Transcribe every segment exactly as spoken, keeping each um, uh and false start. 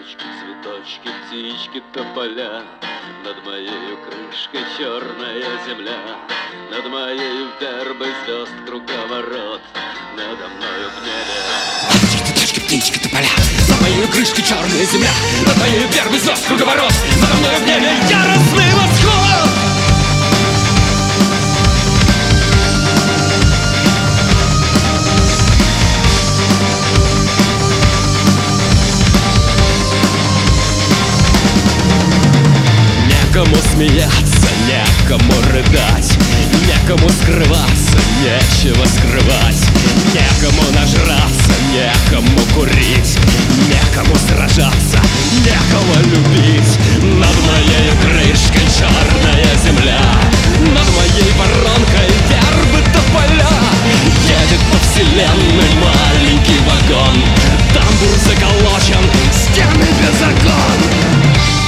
цветочки, цветочки, птички, тополя. Над моею крышкой черная земля, над моею вербой звезд круговорот, надо мною в небе. Цветочки, птички, тополя. Над моею крышкой черная земля, над моею вербой звезд круговорот, надо мною в небе яростный восход. Некому смеяться, некому рыдать, некому скрываться, нечего скрывать, некому нажраться, некому курить, некому сражаться, некого любить. Над моей крышкой черная земля, над моей воронкой вербы тополя. Едет по вселенной маленький вагон, тамбур заколочен, стены без окон.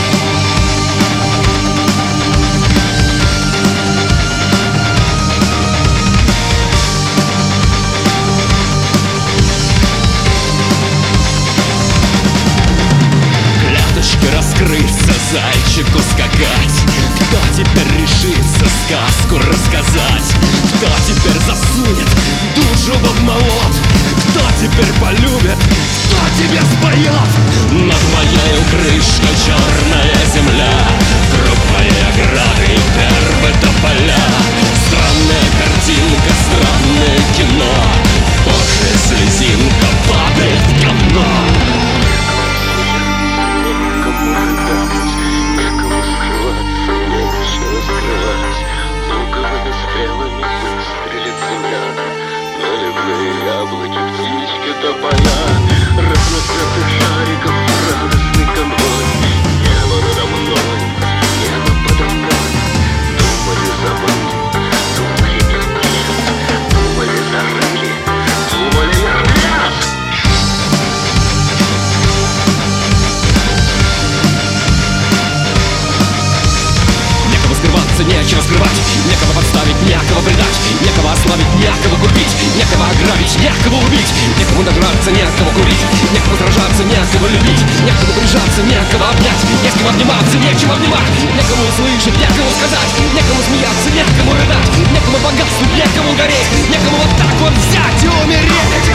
Раскрыться, зайчику скакать. Кто теперь решится сказку рассказать? Кто теперь засунет душу в молот? Кто теперь полюбит? Кто тебе споет? Над моей крышкой черная земля, круг моей ограды вербы тополя. Странная картинка, странное кино, Божья слезинка падает в говно. Яблоки, птички, тополя, разноцветных шариков, радостный конвой. Небо надо мной, небо подо мной. Думали, забыли, думали, нет, думали, зарыли, думали, нет. Некого скрываться, нечего скрывать, некого подставить, некого предать, некого ослабить, некого купить, некого ограбить, некого убить, некому нажраться, некого курить, некому сражаться, некого любить, некому прижаться, некого обнять, не с кем обниматься, нечего обнимать, некому услышать, некому сказать, некому смеяться, некому рыдать, некому богатствовать, некому гореть, некому вот так вот взять и умереть.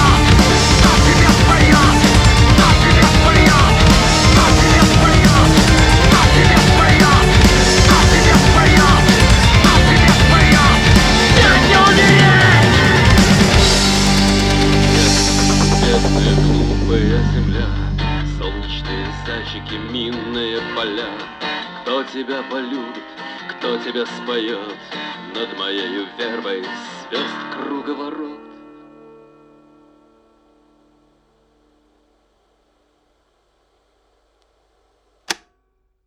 Глупая земля, солнечные зайчики, минные поля. Кто тебя полюбит, кто тебя споет? Над моею вербой звезд круговорот.